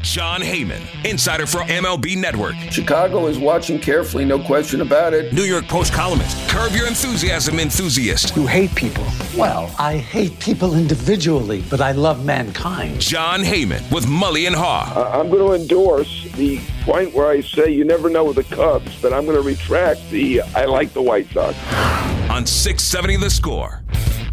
Jon Heyman, insider for MLB Network. Chicago is watching carefully, no question about it. New York Post columnist, Curb Your Enthusiasm enthusiast. You hate people. Well, I hate people individually, but I love mankind. Jon Heyman with Mully and Haw. I'm going to endorse the point where I say you never know with the Cubs, but I'm going to retract the I like the White Sox. On 670 The Score.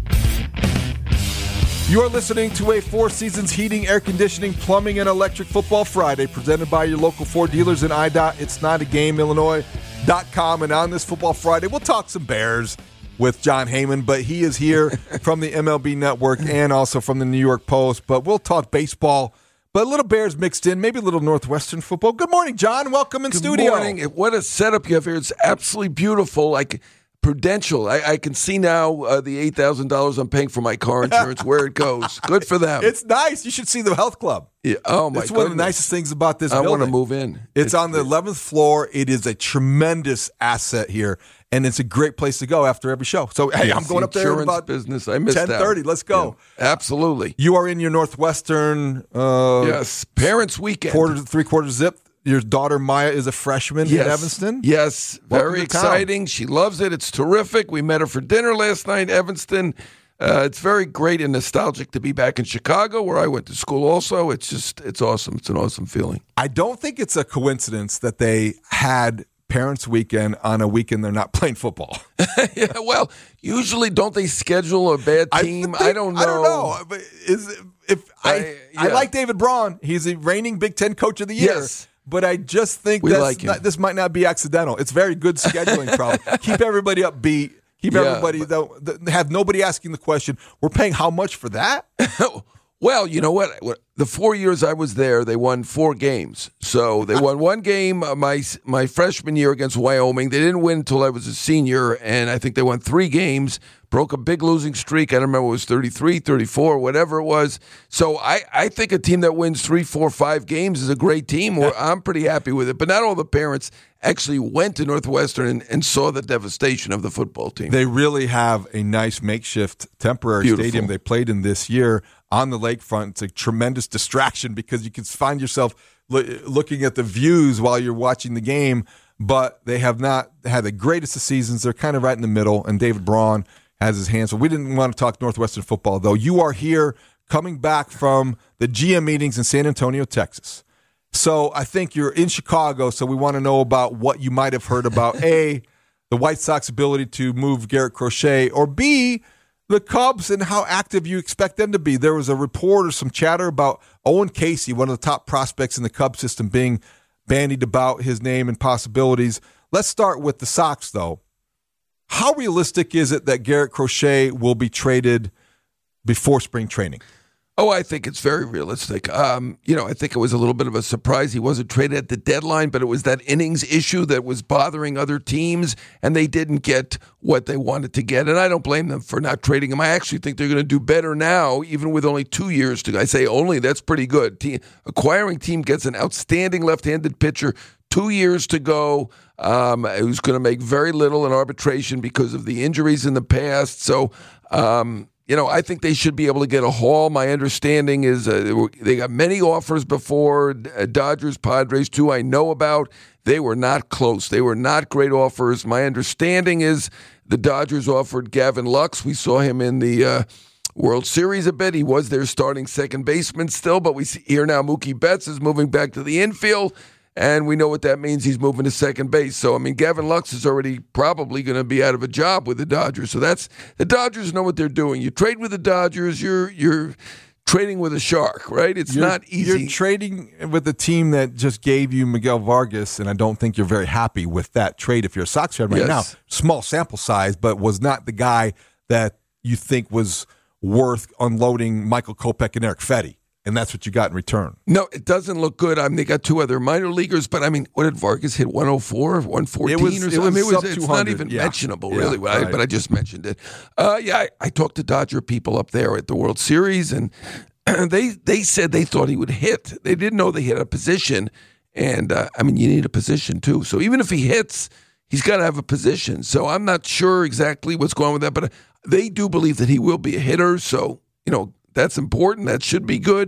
You are listening to a Four Seasons Heating, Air Conditioning, Plumbing, and Electric Football Friday presented by your local Ford dealers in IDOT. It's not a game, Illinois.com. And on this Football Friday, we'll talk some Bears with Jon Heyman, but he is here from the MLB Network and also from the New York Post. But we'll talk baseball, but a little Bears mixed in, maybe a little Northwestern football. Good morning, John. Welcome in studio. Good morning. What a setup you have here. It's absolutely beautiful. Like Prudential. I can see now the $8,000 I'm paying for my car insurance, where it goes. Good for them. It's nice. You should see the health club. Yeah. Oh, my It's one of the nicest things about this building. I want to move in. It's on the 11th floor. It is a tremendous asset here, and it's a great place to go after every show. So, hey, I'm going up there in about business. I missed 10:30. Let's go. Yeah, absolutely. You are in your Northwestern yes, Parents Weekend. Three-quarter zip. Your daughter, Maya, is a freshman at Evanston? Yes, very exciting. She loves it. It's terrific. We met her for dinner last night in Evanston. It's very great and nostalgic to be back in Chicago, where I went to school also. It's awesome. It's an awesome feeling. I don't think it's a coincidence that they had Parents Weekend on a weekend they're not playing football. Yeah, well, usually don't they schedule a bad team? I don't know. I don't know. But I like David Braun. He's a reigning Big Ten Coach of the Year. Yes. But I just think this might not be accidental. It's very good scheduling, probably. Keep everybody upbeat. Have nobody asking the question, we're paying how much for that? Well, you know what? The 4 years I was there, they won 4 games. So they won one game my freshman year against Wyoming. They didn't win until I was a senior, and I think they won 3 games, broke a big losing streak. I don't remember, it was 33, 34, whatever it was. So I think a team that wins 3, 4, 5 games is a great team. I'm pretty happy with it. But not all the parents actually went to Northwestern and saw the devastation of the football team. They really have a nice makeshift temporary stadium they played in this year on the lakefront. It's a tremendous distraction because you can find yourself looking at the views while you're watching the game, but they have not had the greatest of seasons. They're kind of right in the middle, and David Braun has his hands. So we didn't want to talk Northwestern football, though. You are here coming back from the GM meetings in San Antonio, Texas. So I think you're in Chicago, so we want to know about what you might have heard about, A, the White Sox ability to move Garrett Crochet, or B, the Cubs and how active you expect them to be. There was a report or some chatter about Owen Casey, one of the top prospects in the Cubs system, being bandied about his name and possibilities. Let's start with the Sox, though. How realistic is it that Garrett Crochet will be traded before spring training? Oh, I think it's very realistic. I think it was a little bit of a surprise he wasn't traded at the deadline, but it was that innings issue that was bothering other teams, and they didn't get what they wanted to get. And I don't blame them for not trading him. I actually think they're going to do better now, even with only 2 years to go. I say only, that's pretty good. Acquiring team gets an outstanding left-handed pitcher, 2 years to go, who's going to make very little in arbitration because of the injuries in the past. So, I think they should be able to get a haul. My understanding is they got many offers before, Dodgers, Padres, too, I know about. They were not close. They were not great offers. My understanding is the Dodgers offered Gavin Lux. We saw him in the World Series a bit. He was their starting second baseman still, but we hear now Mookie Betts is moving back to the infield. And we know what that means. He's moving to second base. So, Gavin Lux is already probably going to be out of a job with the Dodgers. So the Dodgers know what they're doing. You trade with the Dodgers, you're trading with a shark, right? You're not easy. You're trading with a team that just gave you Miguel Vargas, and I don't think you're very happy with that trade if you're a Sox fan right now. Small sample size, but was not the guy that you think was worth unloading Michael Kopech and Eric Fetty. And that's what you got in return. No, it doesn't look good. They got 2 other minor leaguers, but what did Vargas hit? 104, 114 or something? It's not even mentionable, really. Right. But I just mentioned it. I talked to Dodger people up there at the World Series, and they said they thought he would hit. They didn't know they had a position, and you need a position too. So even if he hits, he's got to have a position. So I'm not sure exactly what's going on with that, but they do believe that he will be a hitter. So that's important. That should be good.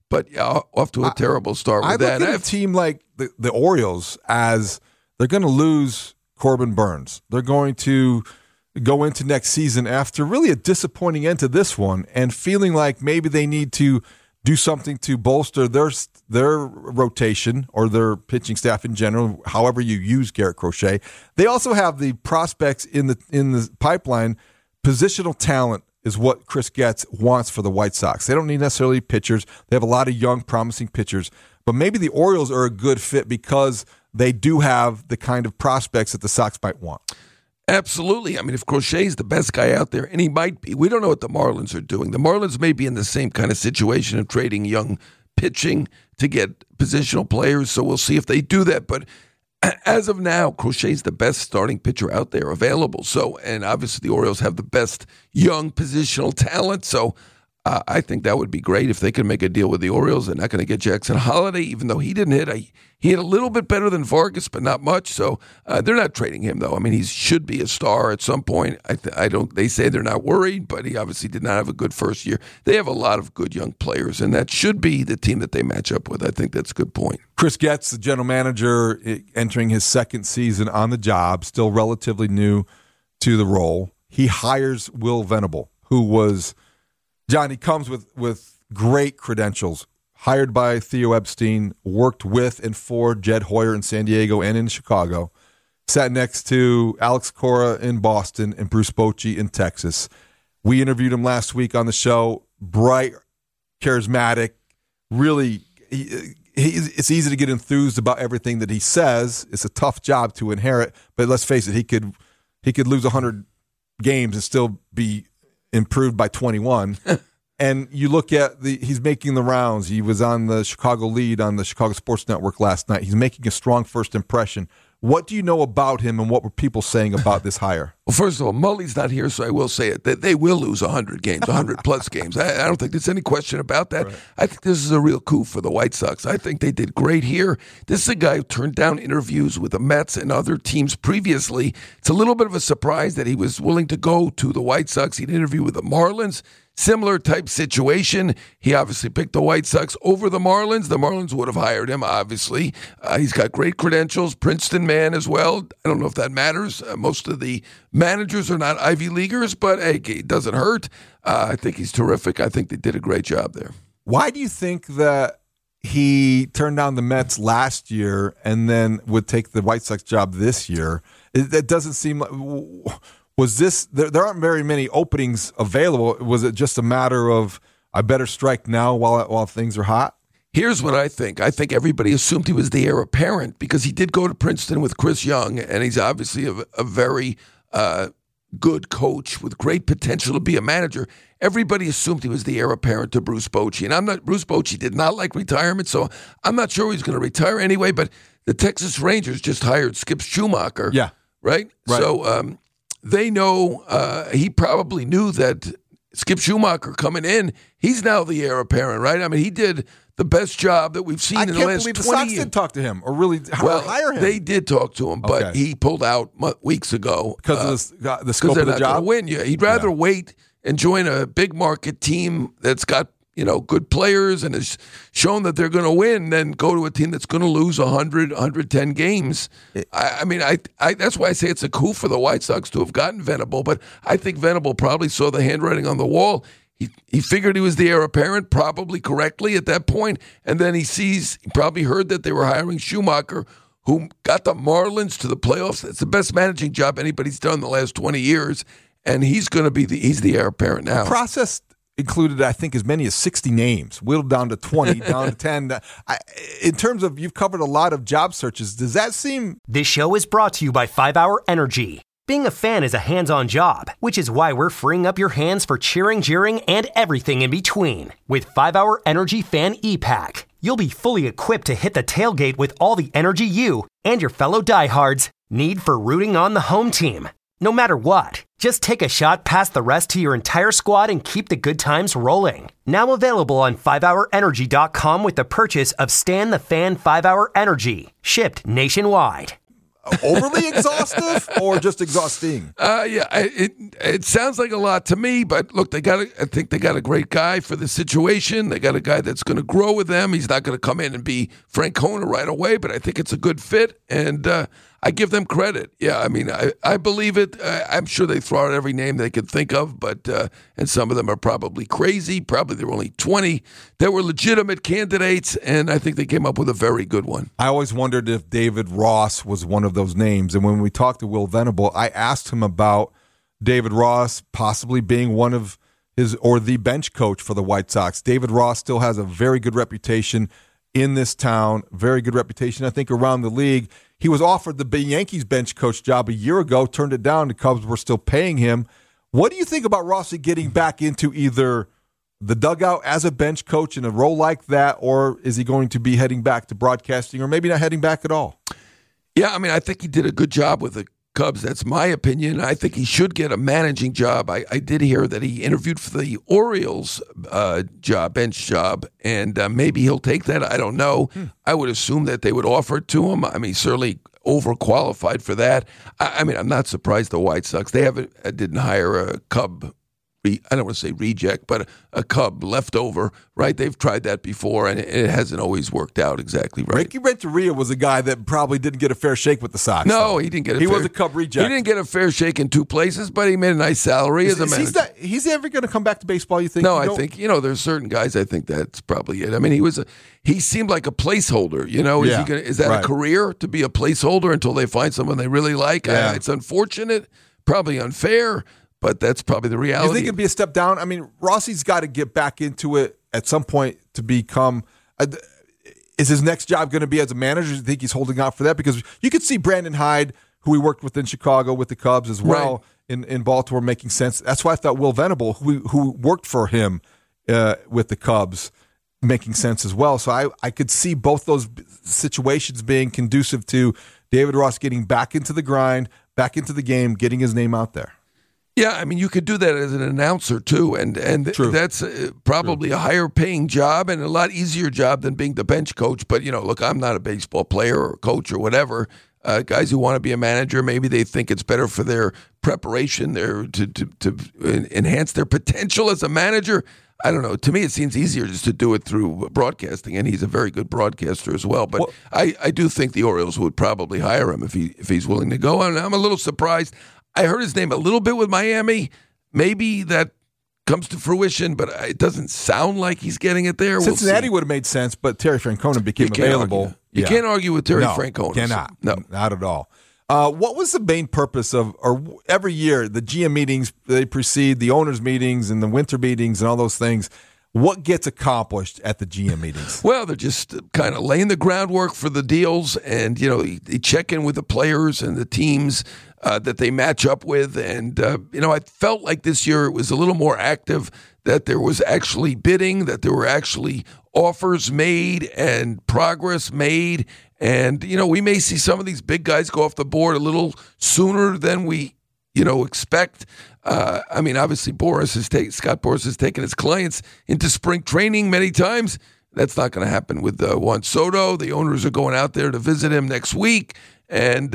but off to a terrible start with that. I look at a team like the Orioles as they're going to lose Corbin Burns. They're going to go into next season after really a disappointing end to this one and feeling like maybe they need to do something to bolster their rotation or their pitching staff in general, however you use Garrett Crochet. They also have the prospects in the pipeline. Positional talent is what Chris Getz wants for the White Sox. They don't need necessarily pitchers. They have a lot of young, promising pitchers. But maybe the Orioles are a good fit because they do have the kind of prospects that the Sox might want. Absolutely. I mean, if Crochet's the best guy out there, and he might be, we don't know what the Marlins are doing. The Marlins may be in the same kind of situation of trading young pitching to get positional players, so we'll see if they do that. But as of now, Crochet's the best starting pitcher out there available. So, and obviously the Orioles have the best young positional talent, so I think that would be great if they could make a deal with the Orioles. They're not going to get Jackson Holliday, even though he didn't hit. He hit a little bit better than Vargas, but not much. So they're not trading him, though. I mean, he should be a star at some point. They say they're not worried, but he obviously did not have a good first year. They have a lot of good young players, and that should be the team that they match up with. I think that's a good point. Chris Getz, the general manager, entering his second season on the job, still relatively new to the role. He hires Will Venable, who was – John, he comes with great credentials, hired by Theo Epstein, worked with and for Jed Hoyer in San Diego and in Chicago, sat next to Alex Cora in Boston and Bruce Bochy in Texas. We interviewed him last week on the show. Bright, charismatic, really, it's easy to get enthused about everything that he says. It's a tough job to inherit, but let's face it, he could lose 100 games and still be improved by 21. And you look at he's making the rounds. He was on the Chicago Lead on the Chicago Sports Network last night. He's making a strong first impression. What do you know about him, and what were people saying about this hire? Well, first of all, Mully's not here, so I will say it. They will lose 100 games, 100-plus games. I don't think there's any question about that. Right. I think this is a real coup for the White Sox. I think they did great here. This is a guy who turned down interviews with the Mets and other teams previously. It's a little bit of a surprise that he was willing to go to the White Sox. He'd interview with the Marlins. Similar type situation. He obviously picked the White Sox over the Marlins. The Marlins would have hired him, obviously. He's got great credentials, Princeton man as well. I don't know if that matters. Most of the managers are not Ivy Leaguers, but hey, it doesn't hurt. I think he's terrific. I think they did a great job there. Why do you think that he turned down the Mets last year and then would take the White Sox job this year? That doesn't seem like... Was this there aren't very many openings available? Was it just a matter of I better strike now while things are hot? Here's what I think. I think everybody assumed he was the heir apparent because he did go to Princeton with Chris Young, and he's obviously a very good coach with great potential to be a manager. Everybody assumed he was the heir apparent to Bruce Bochy, and Bruce Bochy did not like retirement, so I'm not sure he's going to retire anyway. But the Texas Rangers just hired Skip Schumacher. Yeah, right. So. They know he probably knew that Skip Schumacher coming in, he's now the heir apparent, right? I mean, he did the best job that we've seen in the last 20 years. I can't believe the Sox didn't talk to him or really hire him. They did talk to him, but he pulled out weeks ago. Because of the scope of the job? Win. Yeah, he'd rather wait and join a big market team that's got good players and has shown that they're going to win, then go to a team that's going to lose 100, 110 games. I mean, that's why I say it's a coup for the White Sox to have gotten Venable, but I think Venable probably saw the handwriting on the wall. He figured he was the heir apparent, probably correctly at that point, and then he probably heard that they were hiring Schumacher, who got the Marlins to the playoffs. It's the best managing job anybody's done in the last 20 years, and he's going to be he's the heir apparent now. The process included, I think, as many as 60 names, whittled down to 20, down to 10. In terms of, you've covered a lot of job searches. Does that seem... This show is brought to you by 5 Hour Energy. Being a fan is a hands-on job, which is why we're freeing up your hands for cheering, jeering, and everything in between. With 5 Hour Energy Fan E-Pack, you'll be fully equipped to hit the tailgate with all the energy you and your fellow diehards need for rooting on the home team. No matter what, just take a shot past the rest to your entire squad and keep the good times rolling. Now available on 5hourenergy.com with the purchase of Stan the Fan 5 Hour Energy, shipped nationwide. overly exhaustive or just exhausting? It sounds like a lot to me, but look, I think they got a great guy for the situation. They got a guy that's going to grow with them. He's not going to come in and be Francona right away, but I think it's a good fit, and I give them credit. Yeah, I mean, I believe it. I'm sure they throw out every name they could think of, but and some of them are probably crazy. Probably there were only 20 that were legitimate candidates, and I think they came up with a very good one. I always wondered if David Ross was one of those names, and when we talked to Will Venable, I asked him about David Ross possibly being one of his or the bench coach for the White Sox. David Ross still has a very good reputation in this town, very good reputation, I think, around the league. He was offered the Yankees bench coach job a year ago, turned it down. The Cubs were still paying him. What do you think about Rossi getting back into either the dugout as a bench coach in a role like that, or is he going to be heading back to broadcasting, or maybe not heading back at all? Yeah, I mean, I think he did a good job with the Cubs. That's my opinion. I think he should get a managing job. I did hear that he interviewed for the Orioles bench job, and maybe he'll take that. I don't know. I would assume that they would offer it to him. I mean, certainly overqualified for that. I mean, I'm not surprised the White Sox, they didn't hire a Cub. I don't want to say reject, but a Cub leftover, right? They've tried that before, and it hasn't always worked out exactly right. Ricky Renteria was a guy that probably didn't get a fair shake with the Sox. No, he didn't get a fair shake. He was a Cub reject. He didn't get a fair shake in two places, but he made a nice salary as a manager. He's ever going to come back to baseball, you think? No, I think, there's certain guys, I think that's probably it. I mean, he seemed like a placeholder, Is that a career, to be a placeholder until they find someone they really like? Yeah. It's unfortunate, probably unfair, but that's probably the reality. You think it'd be a step down? I mean, Rossi's got to get back into it at some point to become. Is his next job going to be as a manager? Do you think he's holding out for that? Because you could see Brandon Hyde, who he worked with in Chicago with the Cubs as well, in Baltimore, making sense. That's why I thought Will Venable, who worked for him with the Cubs, making sense as well. So I could see both those situations being conducive to David Ross getting back into the grind, back into the game, getting his name out there. Yeah, I mean, you could do that as an announcer, too, and that's probably a higher-paying job and a lot easier job than being the bench coach. But, look, I'm not a baseball player or coach or whatever. Guys who want to be a manager, maybe they think it's better for their preparation, to enhance their potential as a manager. I don't know. To me, it seems easier just to do it through broadcasting, and he's a very good broadcaster as well. But I do think the Orioles would probably hire him if he's willing to go. And I'm a little surprised. I heard his name a little bit with Miami. Maybe that comes to fruition, but it doesn't sound like he's getting it there. Cincinnati would have made sense, but Terry Francona became available. You can't argue with Terry Francona. Cannot. No, not at all. What was the main purpose of, or every year, the GM meetings, they precede the owners' meetings and the winter meetings and all those things? What gets accomplished at the GM meetings? Well, they're just kind of laying the groundwork for the deals, and they check in with the players and the teams that they match up with. And I felt like this year it was a little more active, that there was actually bidding, that there were actually offers made and progress made. And we may see some of these big guys go off the board a little sooner than we expect. I mean, obviously, Scott Boras has taken his clients into spring training many times. That's not going to happen with Juan Soto. The owners are going out there to visit him next week, and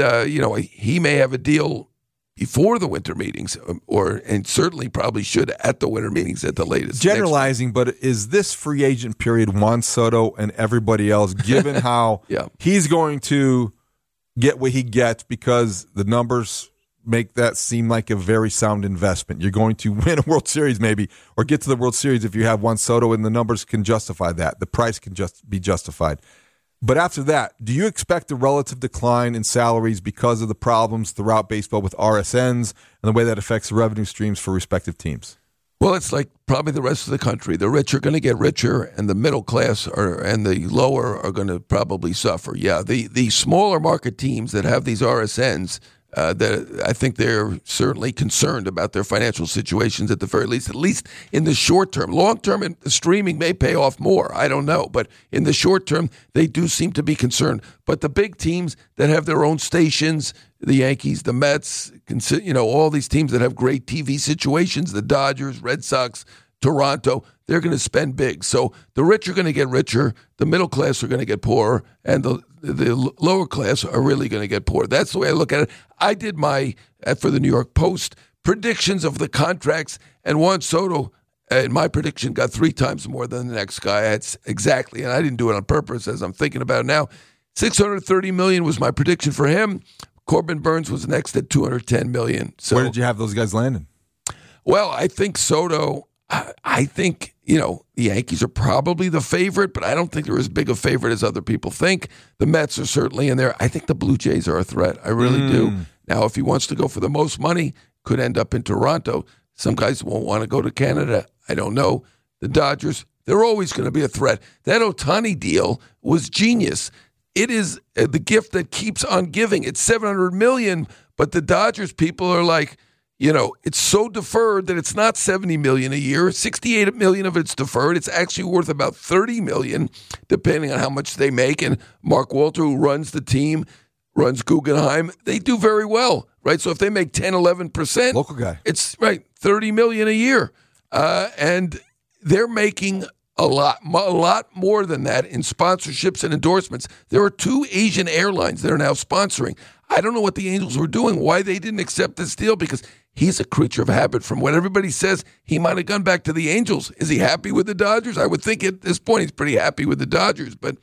he may have a deal before the winter meetings, and certainly probably should at the winter meetings at the latest. Generalizing, but is this free agent period Juan Soto and everybody else, given how he's going to get what he gets because the numbers make that seem like a very sound investment? You're going to win a World Series maybe, or get to the World Series if you have Juan Soto, and the numbers can justify that. The price can just be justified. But after that, do you expect a relative decline in salaries because of the problems throughout baseball with RSNs and the way that affects revenue streams for respective teams? Well, it's like probably the rest of the country. The rich are going to get richer, and the middle class and the lower are going to probably suffer. Yeah, the smaller market teams that have these RSNs, that I think they're certainly concerned about their financial situations at least in the short term. Long term, streaming may pay off more. I don't know. But in the short term, they do seem to be concerned. But the big teams that have their own stations, the Yankees, the Mets, all these teams that have great TV situations, the Dodgers, Red Sox, Toronto, they're going to spend big. So the rich are going to get richer, the middle class are going to get poorer, and the lower class are really going to get poor. That's the way I look at it. I did my, for the New York Post, predictions of the contracts, and Juan Soto, in my prediction, got 3 times more than the next guy. That's exactly, and I didn't do it on purpose, as I'm thinking about it now. $630 million was my prediction for him. Corbin Burns was next at $210 million. So, where did you have those guys landing? Well, I think Soto, I think, the Yankees are probably the favorite, but I don't think they're as big a favorite as other people think. The Mets are certainly in there. I think the Blue Jays are a threat. I really do. Now, if he wants to go for the most money, could end up in Toronto. Some guys won't want to go to Canada. I don't know. The Dodgers, they're always going to be a threat. That Ohtani deal was genius. It is the gift that keeps on giving. It's $700 million, but the Dodgers people are like, it's so deferred that it's not $70 million a year. $68 million of it's deferred. It's actually worth about $30 million, depending on how much they make. And Mark Walter, who runs the team, runs Guggenheim, they do very well, right? So if they make 10, 11%, local guy, it's right, $30 million a year. And they're making a lot more than that in sponsorships and endorsements. There are 2 Asian airlines that are now sponsoring. I don't know what the Angels were doing, why they didn't accept this deal, because he's a creature of habit. From what everybody says, he might have gone back to the Angels. Is he happy with the Dodgers? I would think at this point he's pretty happy with the Dodgers, but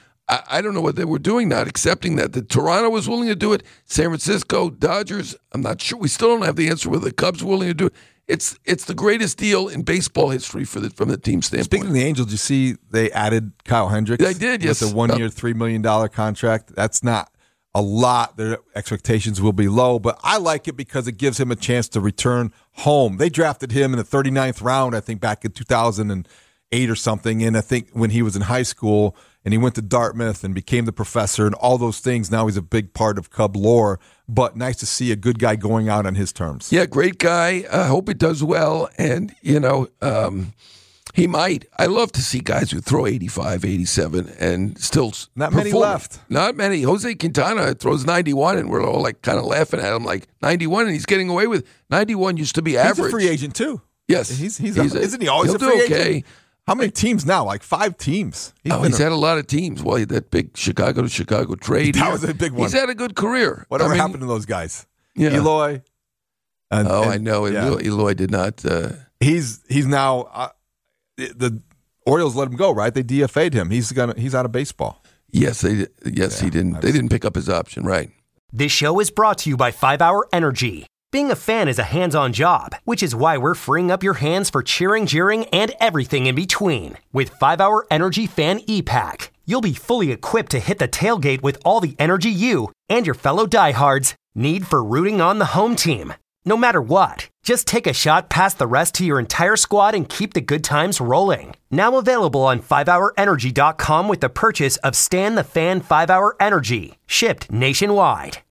I don't know what they were doing, not accepting that. The Toronto was willing to do it. San Francisco, Dodgers, I'm not sure. We still don't have the answer whether the Cubs were willing to do it. It's the greatest deal in baseball history from the team standpoint. Speaking of the Angels, you see they added Kyle Hendricks. They did, yes. With a 1-year, $3 million contract. That's not a lot. Their expectations will be low, but I like it because it gives him a chance to return home. They drafted him in the 39th round, I think, back in 2008 or something, and I think when he was in high school, and he went to Dartmouth and became the professor and all those things. Now he's a big part of Cub lore, but nice to see a good guy going out on his terms. Yeah, great guy. I hope he does well, and, he might. I love to see guys who throw 85, 87 and still not many perform. left. Not many. Jose Quintana throws 91, and we're all like kind of laughing at him like 91, and he's getting away with 91 used to be average. He's a free agent too. Yes. Isn't he always a free agent? How many teams now? Like 5 teams. He's had a lot of teams. Well, that big Chicago to Chicago trade. That was a big one. He's had a good career. Whatever happened to those guys? Yeah. Eloy. I know. Yeah. Eloy did not. He's now. The Orioles let him go, right? They DFA'd him. He's out of baseball. Yes, he didn't. They didn't pick up his option, right? This show is brought to you by 5 Hour Energy. Being a fan is a hands-on job, which is why we're freeing up your hands for cheering, jeering, and everything in between. With 5 Hour Energy Fan E-Pack, you'll be fully equipped to hit the tailgate with all the energy you and your fellow diehards need for rooting on the home team. No matter what, just take a shot past the rest to your entire squad and keep the good times rolling. Now available on 5hourenergy.com with the purchase of Stan the Fan 5 Hour Energy, shipped nationwide.